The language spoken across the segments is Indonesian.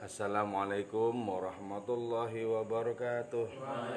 Assalamualaikum warahmatullahi wabarakatuh.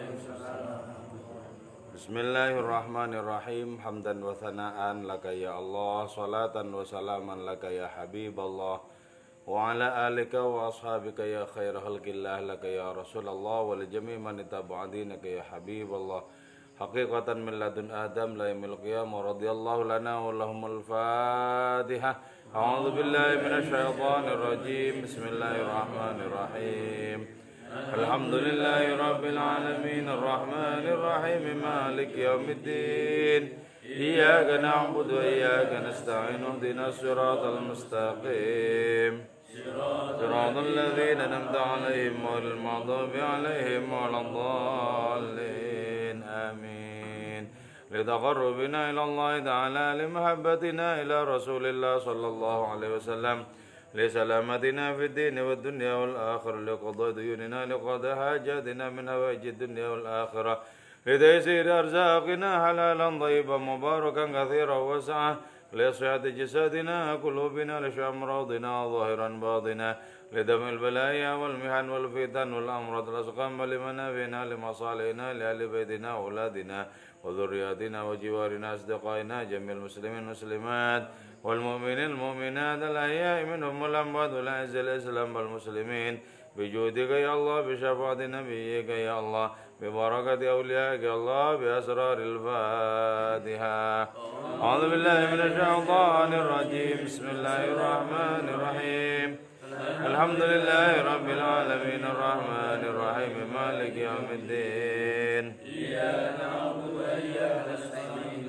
Bismillahirrahmanirrahim. Hamdan wa thana'an laka ya Allah, salatan wa salaman laka ya habiballah, wa ala alika wa ashabika ya khaira khalqillah laka ya Rasulullah, wa li jami' man ittaba'a ya habiballah. Haqiqatan min ladun Adam la yamil qiyamah radhiyallahu lana wa lahumul Fatihah. A'udzu billahi minasy syaithanir rajim. Bismillahirrahmanirrahim. Alhamdulillahi rabbil alamin arrahmanir rahim maliki yaumiddin. Iyyaka na'budu wa iyyaka nasta'in ihdinas siratal mustaqim. Siratal ladzina an'amta 'alaihim ghairil maghdubi 'alaihim waladdallin. آمين. لتقربنا إلى الله تعالى لمحبتنا إلى رسول الله صلى الله عليه وسلم لسلامتنا في الدين والدنيا والآخرة لقضاء ديوننا لقضاء حاجاتنا من هوائج الدنيا والآخرة لتيسير أرزاقنا حلالا طيبا مباركا كثيرا واسعا لصحة جسدنا قلوبنا لشفاء أمراضنا ظاهرا باطنا لدفع البلايا والمحن والفتن والأمراض الأسقام لمنافعنا لمصالحنا لأهل بيتنا وأولادنا وذرياتنا وجوارنا أصدقائنا جميع المسلمين والمسلمات والمؤمنين المؤمنات الأحياء منهم والأموات والأعز الإسلام والمسلمين بجودك يا الله بشفاعة نبيك يا الله ببركة أوليائك يا الله بأسرار الفاتحة. أعوذ بالله من الشيطان الرجيم. بسم الله الرحمن الرحيم. الحمد لله رب العالمين الرحمن الرحيم مالك يوم الدين. إياك نعبد وإياك نستعين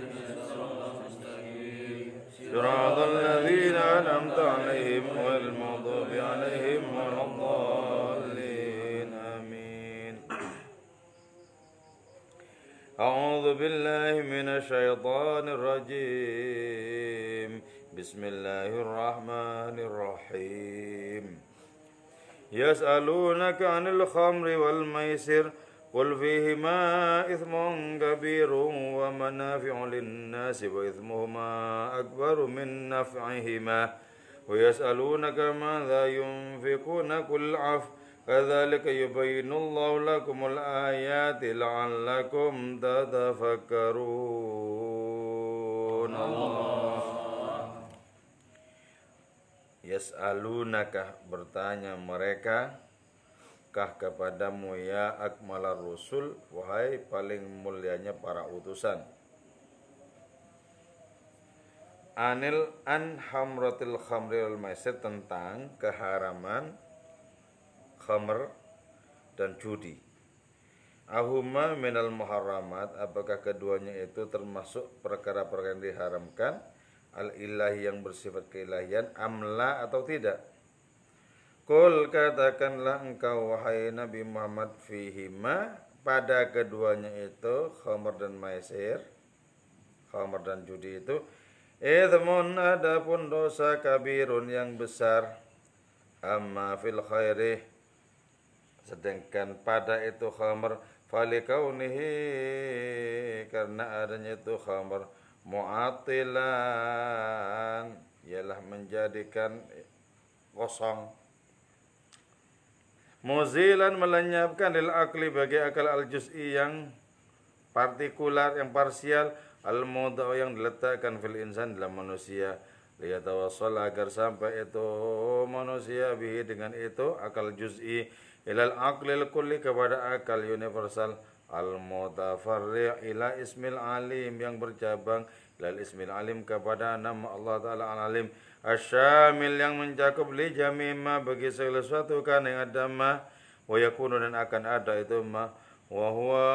صراط الذين أنعمت عليهم غير المغضوب عليهم ولا الضالين آمين. أعوذ بالله من الشيطان الرجيم. بسم الله الرحمن الرحيم. يسألونك عن الخمر والميسر قل فيهما إثم كبير ومنافع للناس وإثمهما أكبر من نفعهما ويسألونك ماذا ينفقون قل العفو كذلك يبين الله لكم الآيات لعلكم تتفكرون. Yas'alunaka, bertanya mereka kah kepadamu ya akmalar rusul, wahai paling mulianya para utusan, anil an hamratil khamri wal maisir, tentang keharaman khamr dan judi. Ahuma minal muharramat, apakah keduanya itu termasuk perkara-perkara yang diharamkan, al-ilahi yang bersifat keilahian, amla atau tidak. Qul, katakanlah engkau wahai Nabi Muhammad, fihima, pada keduanya itu, khamr dan maisir, khamr dan judi itu, ithmun, adapun dosa, kabirun yang besar, amma fil khairi, sedangkan pada itu khamr, falikaunihi, karena adanya itu khamr, mu'atilan, ialah menjadikan kosong, muzilan, melenyapkan, lil akli, bagi akal, al juz'i yang partikular, yang parsial, al mudau, yang diletakkan, fil insan, dalam manusia, liyatawassal, agar sampai itu manusia bihi, dengan itu akal juz'i, ilal aqlil kulli, kepada akal universal, al-mutafarri' ila ismil alim, yang bercabang, ila ismil alim, kepada nama Allah Ta'ala al-alim, asyamil, yang mencakup, li jamima, bagi segala sesuatu kan yang ada ma, wa yakunu, dan akan ada itu ma, wa huwa,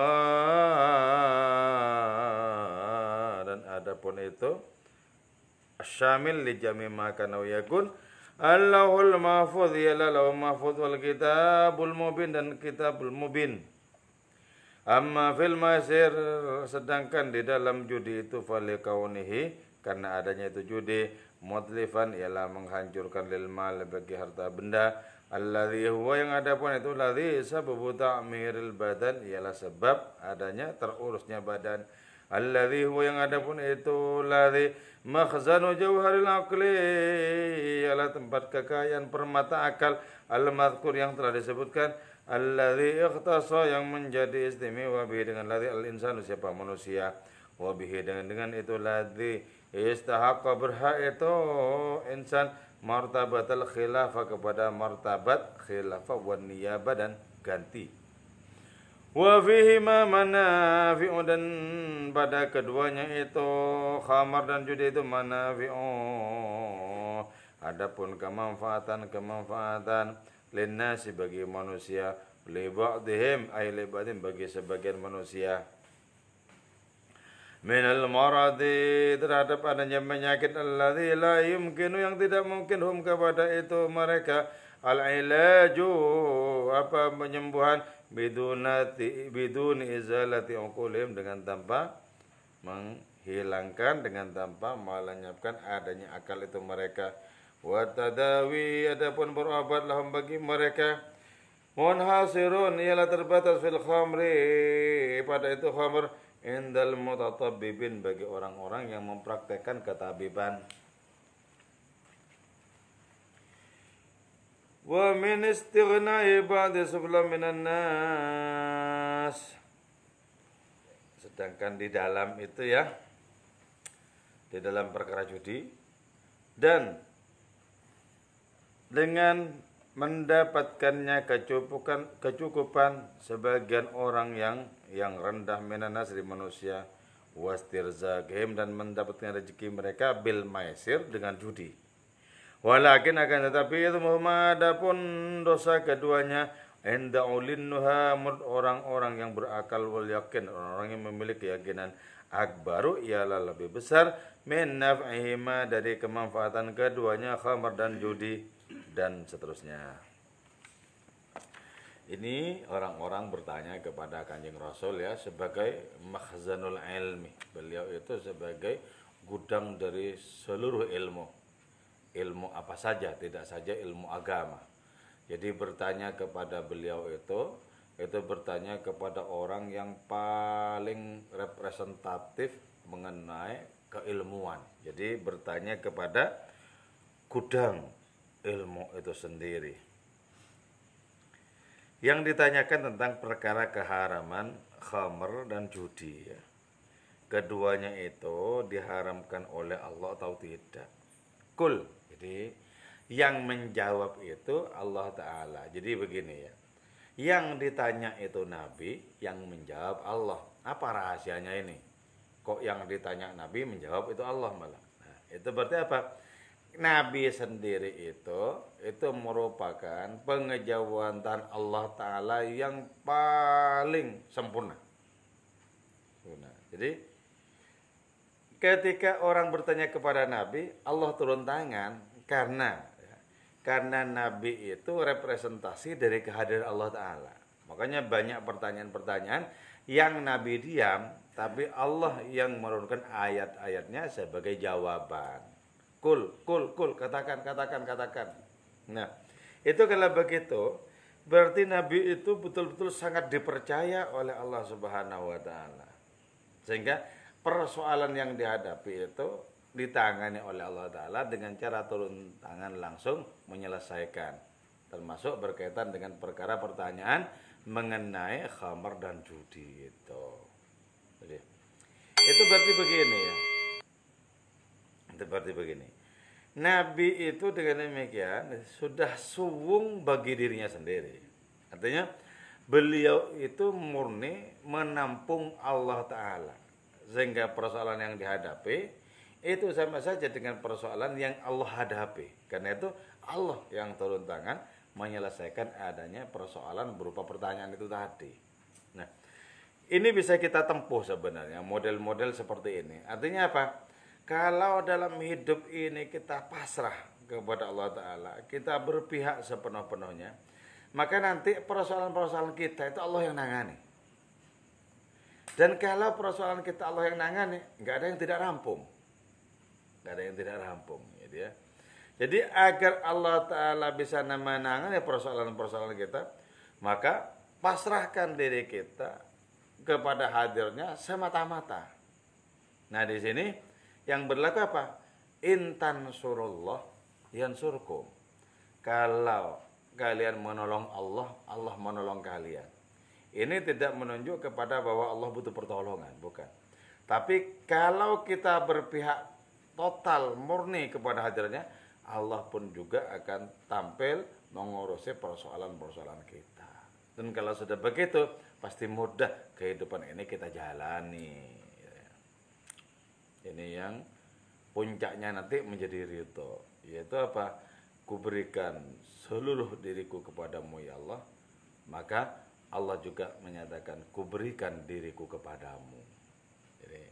dan adapun itu asyamil li jamima kana wa yakun, Allahul mahfudz, ialah lahul mahfudz, wal kitabul mubin, dan kitabul mubin. Amma fil maisir, sedangkan di dalam judi itu, falikaunihi, karena adanya itu judi, mutlifan, ialah menghancurkan, lil mal, bagi harta benda, alladzi huwa, yang adapun itu, ladzi sababu ta'miril badan, ialah sebab adanya terurusnya badan, Alladzi huwa yang adapun itu ladzi makhzanu jauharil aqli ialah tempat kekayaan permata akal al-madhkur yang telah disebutkan alladzi ikhtasa yang menjadi istimewa bihi dengan ladzi al-insanu siapa manusia wa bihi dengan itu ladzi istahaqqa berhak itu insan martabatul khilafah kepada martabat khilafah wan niyabah dan ganti. Wa fihi ma manafi'u dan pada keduanya itu khamar dan judi itu manafi'u. Adapun kemanfaatan linnasi bagi manusia li ba'dihim ay li ba'dihim bagi sebagian manusia minal maradi terhadap adanya penyakit alladzi la yumkinu yang tidak mungkin hum kepada itu mereka al-ilaju apa penyembuhan biduni izalati uqulihim dengan tanpa menghilangkan dengan tanpa melenyapkan adanya akal itu mereka wa tadawi adapun berobat lahum bagi mereka munhasirun ialah terbatas fil khamri pada itu khamr indal mutatabbibin bagi orang-orang yang mempraktekkan ketabiban. Wa min istighna'i ba'di subla minan nas. Sedangkan di dalam itu ya, di dalam perkara judi dan dengan mendapatkannya kecukupan sebagian orang yang rendah minanas dari manusia wastirzaqihim dan mendapatkan rezeki mereka bil maisir dengan judi. Walakin akan tetapi itu Muhammad pun dosa keduanya inda ulinnuha orang-orang yang berakal wal yakin orang-orang yang memiliki keyakinan akbaru ialah lebih besar min naf'ihima dari kemanfaatan keduanya khamar dan judi dan seterusnya. Ini orang-orang bertanya kepada Kanjeng Rasul ya sebagai makhzanul ilmi. Beliau itu sebagai gudang dari seluruh ilmu. Ilmu apa saja, tidak saja ilmu agama. Jadi bertanya kepada beliau itu bertanya kepada orang yang paling representatif mengenai keilmuan. Jadi bertanya kepada gudang ilmu itu sendiri. Yang ditanyakan tentang perkara keharaman khamr dan judi ya. Keduanya itu diharamkan oleh Allah atau tidak. Kul. Jadi yang menjawab itu Allah Ta'ala. Jadi begini ya. Yang ditanya itu Nabi, yang menjawab Allah. Apa rahasianya ini? Kok yang ditanya Nabi menjawab itu Allah malah. Nah, itu berarti apa? Nabi sendiri itu merupakan pengejawantan Allah Ta'ala yang paling sempurna. Jadi ketika orang bertanya kepada Nabi, Allah turun tangan karena Nabi itu representasi dari kehadiran Allah Ta'ala. Makanya banyak pertanyaan-pertanyaan yang Nabi diam, tapi Allah yang menurunkan ayat-ayatnya sebagai jawaban. Kul, katakan. Nah, itu kalau begitu, berarti Nabi itu betul-betul sangat dipercaya oleh Allah Subhanahu wa Ta'ala. Sehingga persoalan yang dihadapi itu ditangani oleh Allah Ta'ala dengan cara turun tangan langsung menyelesaikan. Termasuk berkaitan dengan perkara pertanyaan mengenai khamar dan judi itu. Jadi, itu berarti begini ya. Itu berarti begini. Nabi itu dengan demikian sudah suwung bagi dirinya sendiri. Artinya beliau itu murni menampung Allah Ta'ala. Sehingga persoalan yang dihadapi itu sama saja dengan persoalan yang Allah hadapi. Karena itu Allah yang turun tangan menyelesaikan adanya persoalan berupa pertanyaan itu tadi. Nah, ini bisa kita tempuh sebenarnya model-model seperti ini. Artinya apa? Kalau dalam hidup ini kita pasrah kepada Allah Ta'ala, kita berpihak sepenuh-penuhnya, maka nanti persoalan-persoalan kita itu Allah yang nangani. Dan kalau persoalan kita Allah yang nangani, nggak ada yang tidak rampung. Nggak ada yang tidak rampung. Gitu ya. Jadi agar Allah Ta'ala bisa menangani persoalan-persoalan kita, maka pasrahkan diri kita kepada hadirnya semata-mata. Nah, di sini yang berlaku apa? Intan surullah yansurkum. Kalau kalian menolong Allah, Allah menolong kalian. Ini tidak menunjuk kepada bahwa Allah butuh pertolongan, bukan. Tapi kalau kita berpihak total murni kepada hadiratnya, Allah pun juga akan tampil mengurusi persoalan-persoalan kita. Dan kalau sudah begitu, pasti mudah kehidupan ini kita jalani. Ini yang puncaknya nanti menjadi ridho, yaitu apa? Kuberikan seluruh diriku kepadamu ya Allah, maka Allah juga menyatakan kuberikan diriku kepadamu. Jadi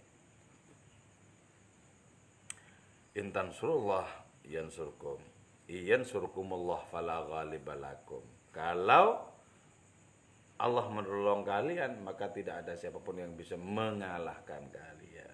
intan surullah yansurkum, yansurkumullah fala ghaliba lakum. Kalau Allah menolong kalian, maka tidak ada siapapun yang bisa mengalahkan kalian.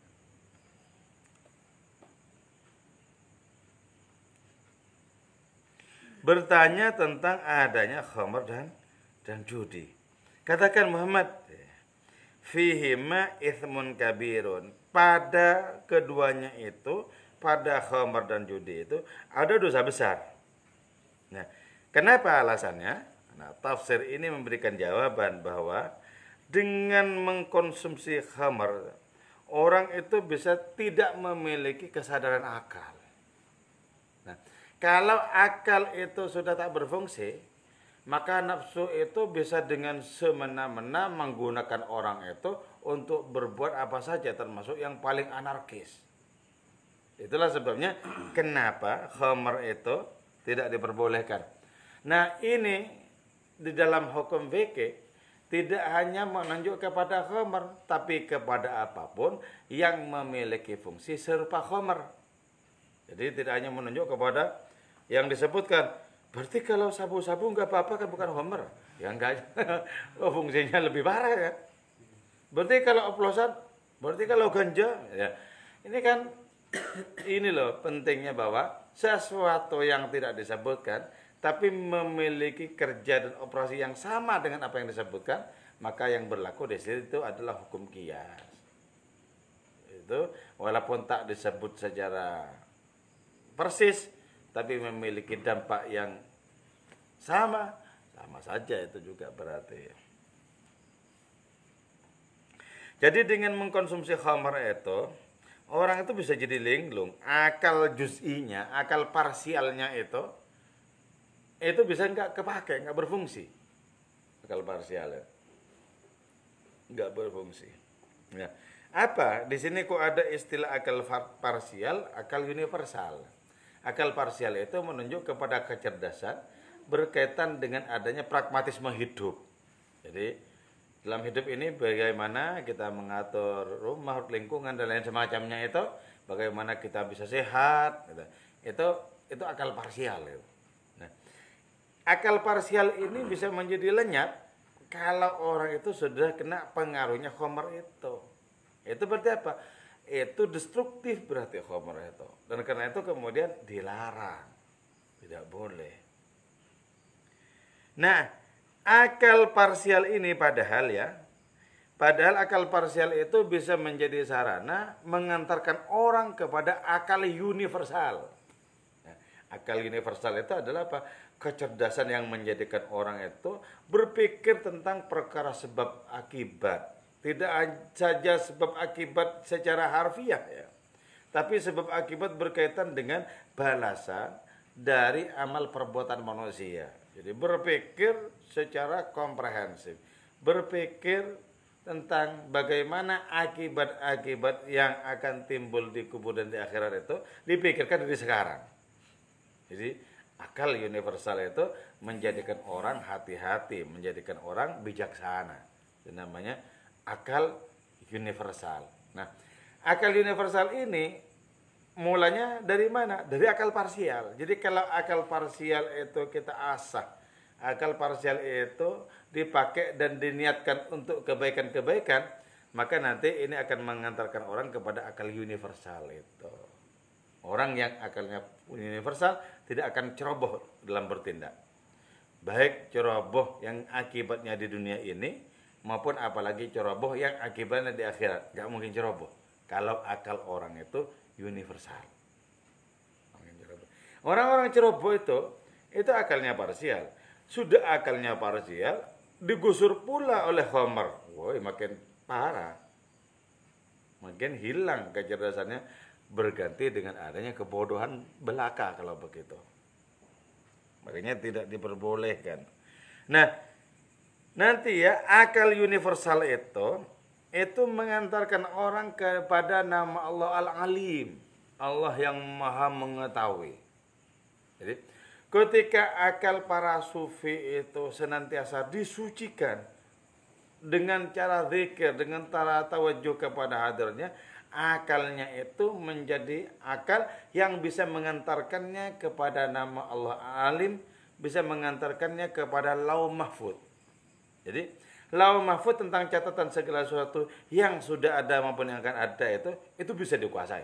Bertanya tentang adanya khamr dan judi. Katakan Muhammad, fihima ithmun kabirun. Pada keduanya itu, pada khamr dan judi itu ada dosa besar. Nah, kenapa alasannya? Nah, tafsir ini memberikan jawaban bahwa dengan mengkonsumsi khamr, orang itu bisa tidak memiliki kesadaran akal. Nah, kalau akal itu sudah tak berfungsi, maka nafsu itu bisa dengan semena-mena menggunakan orang itu untuk berbuat apa saja, termasuk yang paling anarkis. Itulah sebabnya kenapa khamr itu tidak diperbolehkan. Nah, ini di dalam hukum fikih tidak hanya menunjuk kepada khamr, tapi kepada apapun yang memiliki fungsi serupa khamr. Jadi tidak hanya menunjuk kepada yang disebutkan. Berarti kalau sabu-sabu nggak apa-apa kan bukan khamr? Ya enggak. Fungsinya lebih parah ya. Berarti kalau oplosan, berarti kalau ganja, ya. Ini kan ini loh pentingnya bahwa sesuatu yang tidak disebutkan tapi memiliki kerja dan operasi yang sama dengan apa yang disebutkan, maka yang berlaku di situ adalah hukum qiyas. Itu walaupun tak disebut secara persis, tapi memiliki dampak yang sama saja itu juga berarti. Jadi dengan mengkonsumsi khamr itu, orang itu bisa jadi linglung. Akal juz'inya, akal parsialnya itu bisa nggak kepake, nggak berfungsi. Akal parsialnya nggak berfungsi. Ya. Apa? Di sini kok ada istilah akal parsial, akal universal. Akal parsial itu menunjuk kepada kecerdasan berkaitan dengan adanya pragmatisme hidup. Jadi dalam hidup ini bagaimana kita mengatur rumah, lingkungan dan lain semacamnya itu, bagaimana kita bisa sehat, gitu. Itu akal parsial. Gitu. Nah, akal parsial ini bisa menjadi lenyap kalau orang itu sudah kena pengaruhnya khamr itu. Itu berarti apa? Itu destruktif berarti khamr itu. Dan karena itu kemudian dilarang. Tidak boleh. Nah, akal parsial ini padahal akal parsial itu bisa menjadi sarana mengantarkan orang kepada akal universal. Nah, akal universal itu adalah apa? Kecerdasan yang menjadikan orang itu berpikir tentang perkara sebab akibat. Tidak saja sebab akibat secara harfiah ya. Tapi sebab akibat berkaitan dengan balasan dari amal perbuatan manusia. Jadi berpikir secara komprehensif. Berpikir tentang bagaimana akibat-akibat yang akan timbul di kubur dan di akhirat itu dipikirkan dari sekarang. Jadi akal universal itu menjadikan orang hati-hati, menjadikan orang bijaksana. Itu namanya akal universal. Nah, akal universal ini mulanya dari mana? Dari akal parsial. Jadi kalau akal parsial itu kita asah, akal parsial itu dipakai dan diniatkan untuk kebaikan-kebaikan, maka nanti ini akan mengantarkan orang kepada akal universal itu. Orang yang akalnya universal tidak akan ceroboh dalam bertindak. Baik ceroboh yang akibatnya di dunia ini, maupun apalagi ceroboh yang akibatnya di akhirat. Gak mungkin ceroboh. Kalau akal orang itu universal. Orang-orang ceroboh itu akalnya parsial. Sudah akalnya parsial, digusur pula oleh khamar. Woi, makin parah. Makin hilang kecerdasannya, berganti dengan adanya kebodohan belaka kalau begitu. Makanya tidak diperbolehkan. Nah, nanti ya akal universal itu mengantarkan orang kepada nama Allah Al-Alim. Allah yang maha mengetahui. Jadi ketika akal para sufi itu senantiasa disucikan dengan cara zikir, dengan cara tawajuh kepada hadirnya, akalnya itu menjadi akal yang bisa mengantarkannya kepada nama Allah Alim, bisa mengantarkannya kepada Lauh Mahfuz. Jadi Lauh Mahfuz tentang catatan segala sesuatu yang sudah ada maupun yang akan ada itu bisa dikuasai.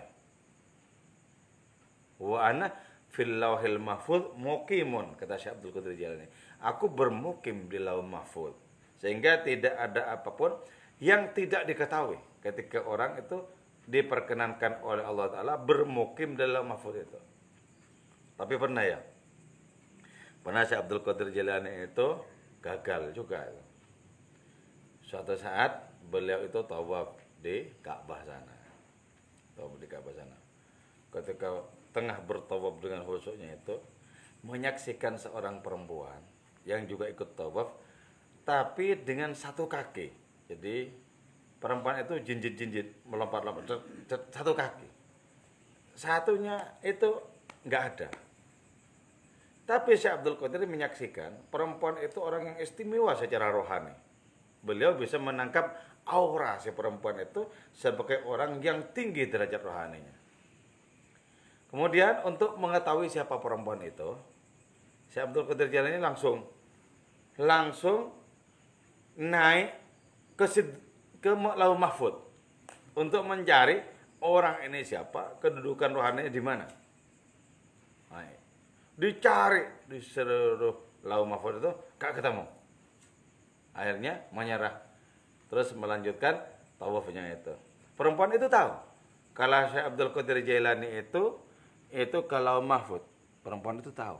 Wa ana fil lauhil mahfuz muqimun, kata Syekh Abdul Qadir Jailani. Aku bermukim di Lauh Mahfuz. Sehingga tidak ada apapun yang tidak diketahui ketika orang itu diperkenankan oleh Allah Ta'ala bermukim dalam mahfuz itu. Tapi pernah Syekh Abdul Qadir Jailani itu gagal juga. Suatu saat beliau itu tawaf di Ka'bah sana. Ketika tengah bertawaf dengan khusyuknya itu, menyaksikan seorang perempuan yang juga ikut tawaf, tapi dengan satu kaki. Jadi perempuan itu jinjit melompat-lompat satu kaki. Satunya itu nggak ada. Tapi Syekh Abdul Qadir menyaksikan perempuan itu orang yang istimewa secara rohani. Beliau bisa menangkap aura si perempuan itu sebagai orang yang tinggi derajat rohaninya. Kemudian untuk mengetahui siapa perempuan itu, Syekh Abdul Qadir Jailani langsung naik ke Lauh Mahfuz untuk mencari orang ini siapa, kedudukan rohaninya di mana. Dicari di seluruh Lauh Mahfuz itu gak ketemu. Akhirnya menyerah, terus melanjutkan tawafnya itu. Perempuan itu tahu kalau Syekh Abdul Qadir Jailani itu ke Lauh Mahfuz. Perempuan itu tahu.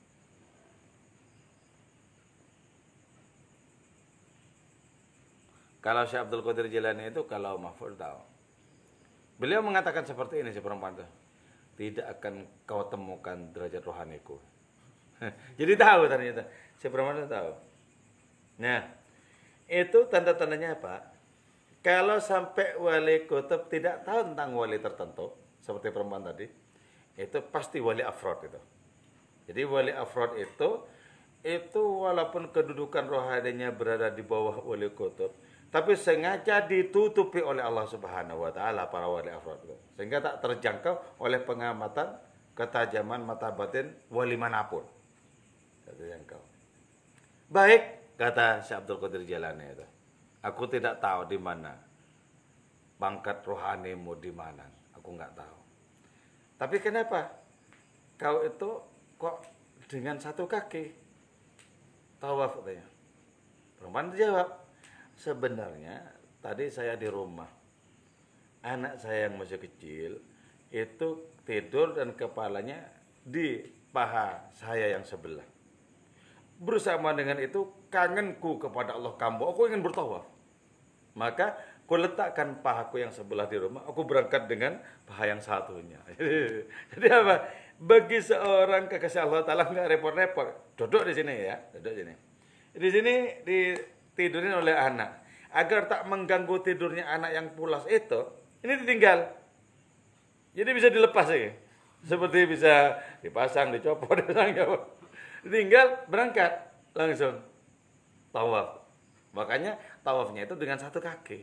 Kalau Syekh Abdul Qadir Jailani itu kalau Mahfuz tahu. Beliau mengatakan seperti ini si perempuan itu. Tidak akan kau temukan derajat rohaniku. Jadi tahu ternyata. Si perempuan itu tahu. Nah, itu tanda-tandanya apa? Kalau sampai wali kutub tidak tahu tentang wali tertentu, seperti perempuan tadi, itu pasti wali afrod itu. Jadi wali afrod itu walaupun kedudukan rohaninya berada di bawah wali kutub, tapi sengaja ditutupi oleh Allah Subhanahu wa taala para wali afrod itu. Sehingga tak terjangkau oleh pengamatan ketajaman mata batin wali manapun. Tak terjangkau. Baik, kata Syekh Abdul Qadir Jailani itu. Aku tidak tahu di mana pangkat rohanimu di mana. Aku enggak tahu. Tapi kenapa kau itu kok dengan satu kaki tawaf katanya? Perempuan jawab, sebenarnya tadi saya di rumah. Anak saya yang masih kecil itu tidur dan kepalanya di paha saya yang sebelah. Bersama dengan itu kangenku kepada Allah Kambo, aku ingin bertawaf. Maka aku letakkan pahaku yang sebelah di rumah, aku berangkat dengan paha yang satunya. Jadi apa? Bagi seorang kekasih Allah Ta'ala nggak repot-repot. Duduk di sini ya, duduk sini. Di sini ditidurin oleh anak. Agar tak mengganggu tidurnya anak yang pulas itu, ini ditinggal. Jadi bisa dilepas ya. Seperti bisa dipasang, dicopot, tinggal berangkat langsung tawaf. Makanya tawafnya itu dengan satu kaki.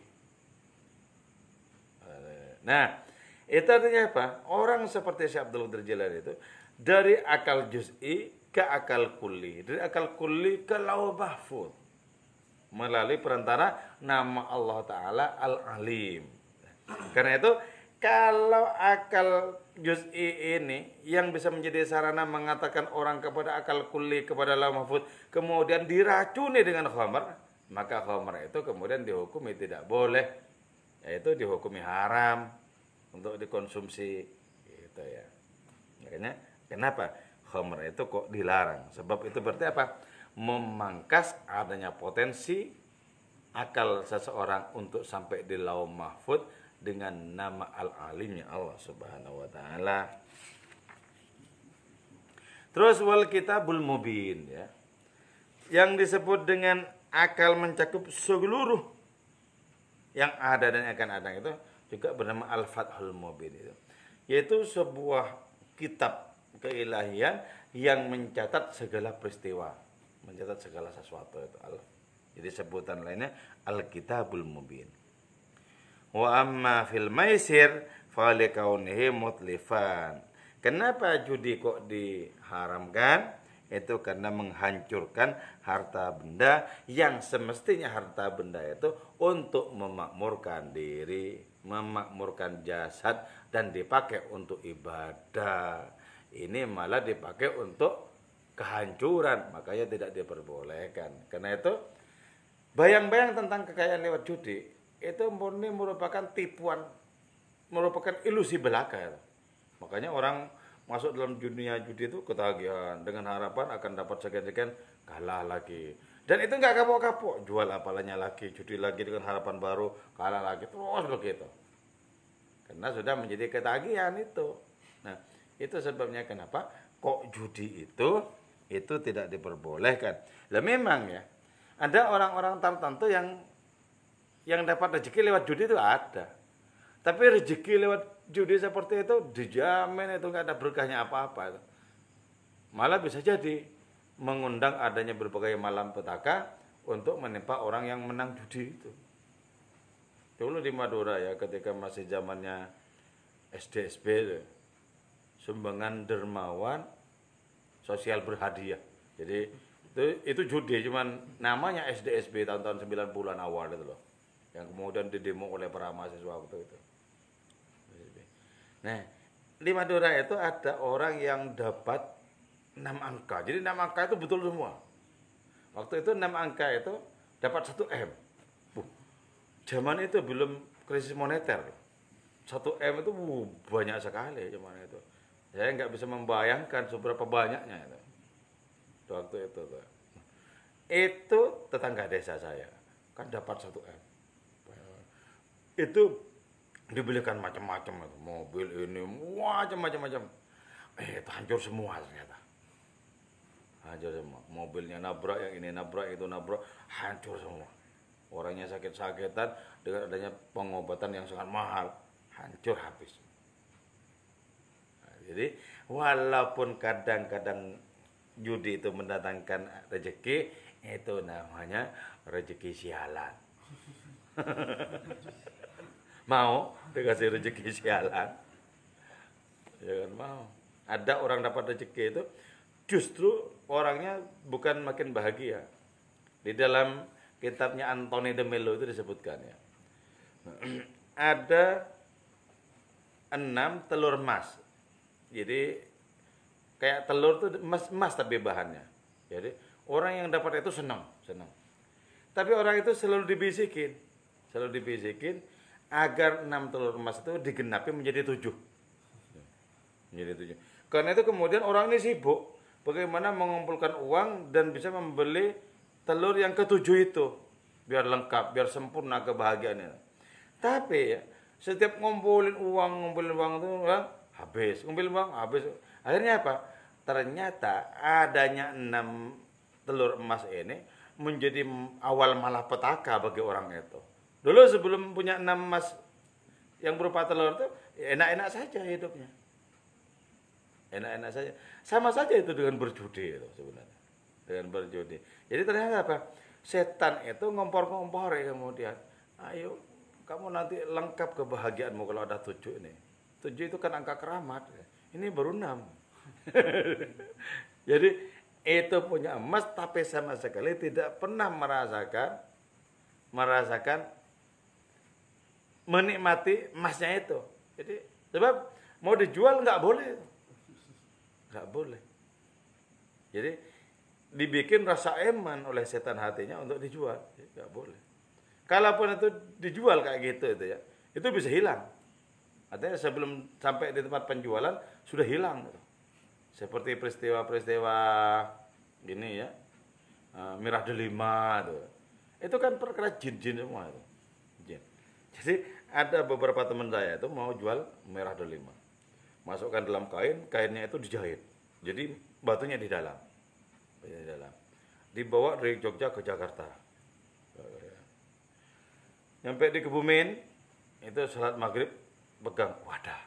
Nah, itu artinya apa? Orang seperti Syekh Abdul Qadir Jailani itu dari akal juz'i ke akal kulli, dari akal kulli ke Lauh Mahfuz melalui perantara nama Allah Ta'ala Al-Alim. Karena itu kalau akal juz'i ini yang bisa menjadi sarana mengatakan orang kepada akal kulli, kepada Lauh Mahfuz, kemudian diracuni dengan khamar, maka khamar itu kemudian dihukumi tidak boleh, yaitu dihukumi haram. untuk dikonsumsi gitu ya. Makanya kenapa khamr itu kok dilarang? Sebab itu berarti apa? Memangkas adanya potensi akal seseorang untuk sampai di lauh mahfud dengan nama al-alimnya Allah Subhanahu wa taala. Terus wal kitabul mubin ya. Yang disebut dengan akal mencakup seluruh yang ada dan akan ada itu juga bernama Al-Fathul Mubin itu. Yaitu sebuah kitab keilahian yang mencatat segala peristiwa, mencatat segala sesuatu itu. Jadi sebutan lainnya Al-Kitabul Mubin. Wa amma fil maisir falikaunihi mutlifan. Kenapa judi kok diharamkan? Itu karena menghancurkan harta benda yang semestinya harta benda itu untuk memakmurkan diri, memakmurkan jasad dan dipakai untuk ibadah. Ini malah dipakai untuk kehancuran, makanya tidak diperbolehkan. Karena itu bayang-bayang tentang kekayaan lewat judi itu murni merupakan tipuan, merupakan ilusi belaka. Makanya orang masuk dalam dunia judi itu ketagihan dengan harapan akan dapat sekian-sekian, kalah lagi. Dan itu nggak kapok-kapok, jual apalanya lagi, judi lagi dengan harapan baru, kalah lagi, terus begitu. Karena sudah menjadi ketagihan itu. Nah, itu sebabnya kenapa kok judi itu tidak diperbolehkan. Lah memang ya, ada orang-orang tertentu yang dapat rezeki lewat judi itu ada. Tapi rezeki lewat judi seperti itu dijamin itu nggak ada berkahnya apa-apa. Malah bisa jadi mengundang adanya berbagai malapetaka untuk menimpa orang yang menang judi itu. Dulu di Madura ya, ketika masih zamannya SDSB itu, sumbangan dermawan sosial berhadiah. Jadi itu judi, cuman namanya SDSB tahun-tahun 90-an awal itu loh. Yang kemudian didemo oleh para mahasiswa waktu itu. Nah, di Madura itu ada orang yang dapat 6 angka. Jadi 6 angka itu betul semua. Waktu itu 6 angka itu dapat 1 M. Zaman itu belum krisis moneter. 1 M itu banyak sekali zaman itu. Saya nggak bisa membayangkan seberapa banyaknya itu. Waktu itu tuh. Itu tetangga desa saya. Kan dapat 1 M. Itu dibelikan macam-macam itu, mobil ini, macam-macam. Itu hancur semua ternyata. Hancur semua. Mobilnya nabrak, yang ini nabrak, itu nabrak, hancur semua. Orangnya sakit-sakitan dengan adanya pengobatan yang sangat mahal, hancur habis. Nah, jadi walaupun kadang-kadang judi itu mendatangkan rezeki, itu namanya rezeki sialan. Mau dikasih rezeki sialan, ya kan mau. Ada orang dapat rezeki itu justru orangnya bukan makin bahagia. Di dalam kitabnya Anthony de Mello itu disebutkan ya, ada 6 telur emas. Jadi kayak telur tuh emas tapi bahannya. Jadi orang yang dapat itu senang. Tapi orang itu selalu dibisikin agar 6 telur emas itu digenapi menjadi 7. Karena itu kemudian orang ini sibuk bagaimana mengumpulkan uang dan bisa membeli telur yang ke-7 itu. Biar lengkap, biar sempurna kebahagiaannya. Tapi ya, setiap ngumpulin uang itu habis. Ngumpulin uang habis. Akhirnya apa? Ternyata adanya 6 telur emas ini menjadi awal malapetaka bagi orang itu. Dulu sebelum punya 6 emas yang berupa telur itu enak-enak saja hidupnya. Enak-enak saja. Sama saja itu dengan berjudi itu sebenarnya. Dengan berjudi. Jadi ternyata apa? Setan itu ngompor-ngompor kemudian. Ayo kamu nanti lengkap kebahagiaanmu kalau ada 7 ini. 7 itu kan angka keramat. Ini baru 6. Jadi itu punya emas tapi sama sekali tidak pernah merasakan menikmati emasnya itu. Jadi sebab mau dijual nggak boleh. Jadi dibikin rasa eman oleh setan hatinya untuk dijual, nggak boleh. Kalaupun itu dijual kayak gitu itu ya, itu bisa hilang. Artinya sebelum sampai di tempat penjualan sudah hilang gitu. Seperti peristiwa-peristiwa gini ya, Mirah Delima itu. Itu kan perkara jin-jin semua itu. Jin. Jadi ada beberapa teman saya itu mau jual Mirah Delima. Masukkan dalam kain, kainnya itu dijahit. Jadi batunya di dalam. Di dalam. Dibawa dari Jogja ke Jakarta. Nyampe di Kebumen, itu salat maghrib pegang wadah.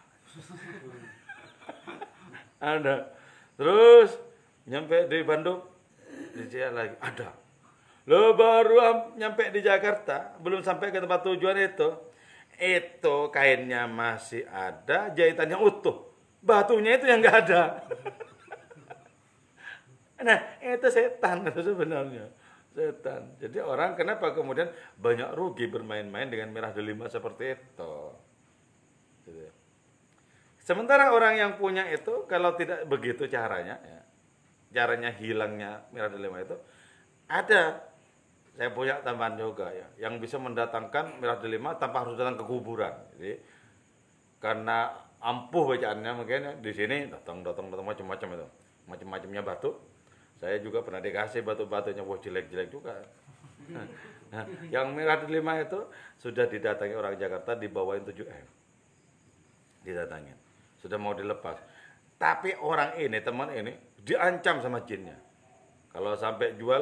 Ada. Terus nyampe di Bandung, dia lagi ada. Lo baru nyampe di Jakarta, belum sampai ke tempat tujuan itu kainnya masih ada, jahitannya utuh, batunya itu yang nggak ada. Nah, itu setan itu sebenarnya. Setan. Jadi orang kenapa kemudian banyak rugi bermain-main dengan Mirah Delima seperti itu. Gitu. Sementara orang yang punya itu kalau tidak begitu caranya, ya, caranya hilangnya Mirah Delima itu ada. Saya punya teman juga ya, yang bisa mendatangkan Mirah Delima tanpa harus datang ke kuburan. Jadi karena ampuh bacaannya mungkin di sini datang macam-macam itu, macam-macamnya batu. Saya juga pernah dikasih batu-batunya, wah jelek-jelek juga. Nah, yang Mirah Delima itu sudah didatangi orang Jakarta, dibawain 7M. Didatangin. Sudah mau dilepas. Tapi orang ini, teman ini, diancam sama jinnya. Kalau sampai jual,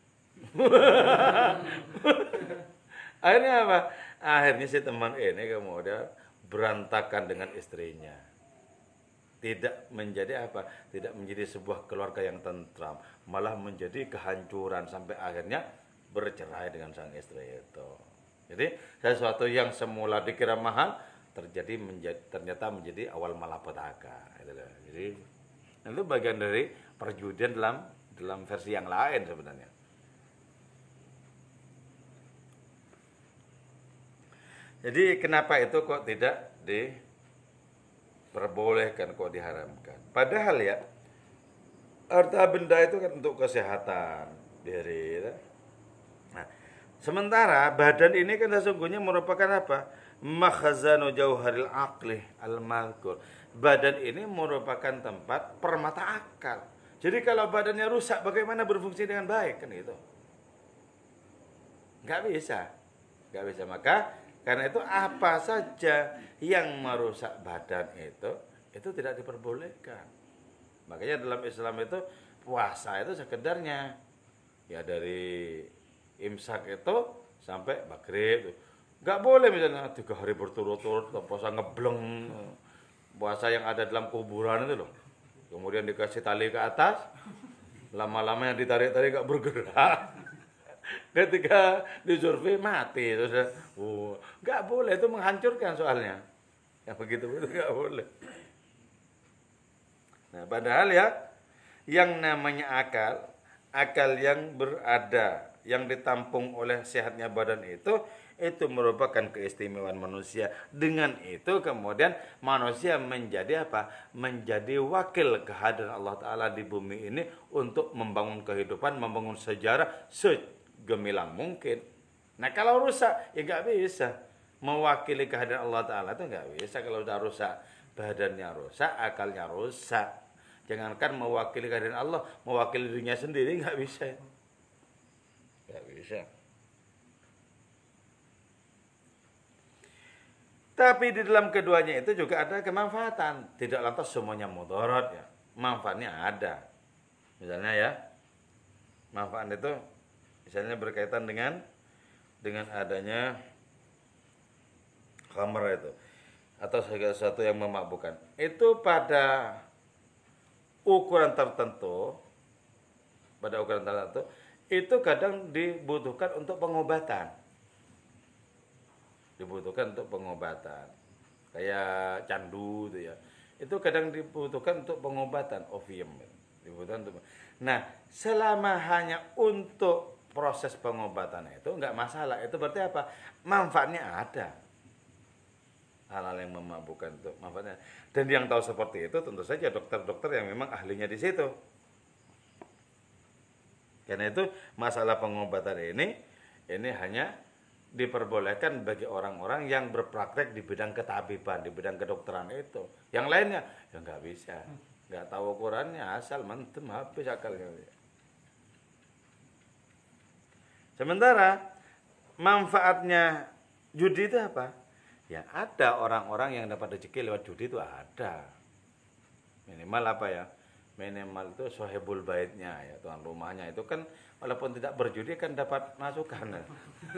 akhirnya apa? Akhirnya si teman ini kemudian berantakan dengan istrinya. Tidak menjadi apa? Tidak menjadi sebuah keluarga yang tentram, malah menjadi kehancuran sampai akhirnya bercerai dengan sang istri itu. Jadi sesuatu yang semula dikira mahal ternyata menjadi awal malapetaka. Jadi itu bagian dari perjudian dalam versi yang lain sebenarnya. Jadi kenapa itu kok tidak diperbolehkan, kok diharamkan? Padahal ya harta benda itu kan untuk kesehatan diri. Nah, sementara badan ini kan sesungguhnya merupakan apa? Makhazanu jauharil aqli al-mazkur. Badan ini merupakan tempat permata akal. Jadi kalau badannya rusak, bagaimana berfungsi dengan baik kan itu? Nggak bisa. Nggak bisa. Maka karena itu apa saja yang merusak badan itu tidak diperbolehkan. Makanya dalam Islam itu puasa itu sekedarnya ya dari imsak itu sampai maghrib. Nggak boleh misalnya 3 hari berturut-turut puasa ngebleng, puasa yang ada dalam kuburan itu loh. Kemudian dikasih tali ke atas, lama-lama yang ditarik-tarik nggak bergerak. Ketika disurvei mati terus, nggak boleh, itu menghancurkan soalnya. Yang begitu itu nggak boleh. Nah, padahal ya yang namanya akal yang berada, yang ditampung oleh sehatnya badan itu merupakan keistimewaan manusia. Dengan itu kemudian manusia menjadi apa? Menjadi wakil kehadiran Allah Ta'ala di bumi ini untuk membangun kehidupan, membangun sejarah segemilang mungkin. Nah kalau rusak ya nggak bisa. Mewakili kehadiran Allah Ta'ala itu nggak bisa. Kalau udah rusak, badannya rusak, akalnya rusak. Jangankan mewakili kehadiran Allah, mewakili dirinya sendiri nggak bisa. Nggak bisa. Tapi di dalam keduanya itu juga ada kemanfaatan. Tidak lantas semuanya mudarat ya. Manfaatnya ada. Misalnya ya, manfaat itu misalnya berkaitan dengan adanya khamr itu atau segala sesuatu yang memabukkan. Itu pada ukuran tertentu, itu kadang dibutuhkan untuk pengobatan. Kayak candu itu ya, itu kadang dibutuhkan untuk pengobatan, opium dibutuhkan untuk. Nah selama hanya untuk proses pengobatan itu nggak masalah, itu berarti apa? Manfaatnya ada. Hal-hal yang memabukkan itu manfaatnya, dan yang tahu seperti itu tentu saja dokter-dokter yang memang ahlinya di situ. Karena itu masalah pengobatan ini hanya diperbolehkan bagi orang-orang yang berpraktek di bidang ketabiban, di bidang kedokteran itu. Yang lainnya ya nggak bisa, nggak tahu ukurannya, asal mentem habis akalnya. Sementara manfaatnya judi itu apa? Ya ada orang-orang yang dapat rezeki lewat judi itu ada. Minimal apa ya? Minimal itu sohibul baitnya ya, tuan rumahnya itu kan walaupun tidak berjudi kan dapat masukan. Ya.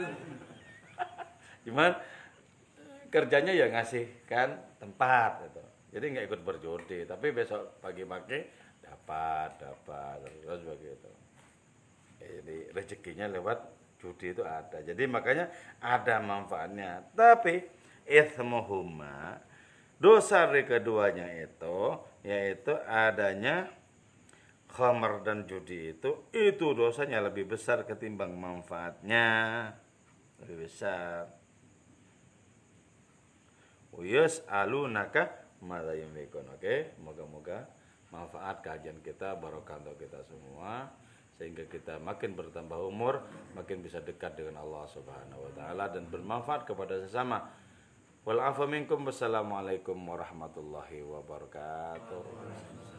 Cuman kerjanya ya ngasih kan tempat gitu. Jadi nggak ikut berjudi, tapi besok pagi-pagi dapat terus begitu. Jadi rezekinya lewat judi itu ada. Jadi makanya ada manfaatnya. Tapi itsmuhuma, dosa dari keduanya itu yaitu adanya khamar dan judi itu dosanya lebih besar ketimbang manfaatnya. Lebih besar. Uyus alunaka madza yunfikun. Oke, moga-moga manfaat kajian kita, barokah untuk kita semua sehingga kita makin bertambah umur, makin bisa dekat dengan Allah Subhanahu wa taala dan bermanfaat kepada sesama. Wal afu minkum. Wassalamualaikum warahmatullahi wabarakatuh.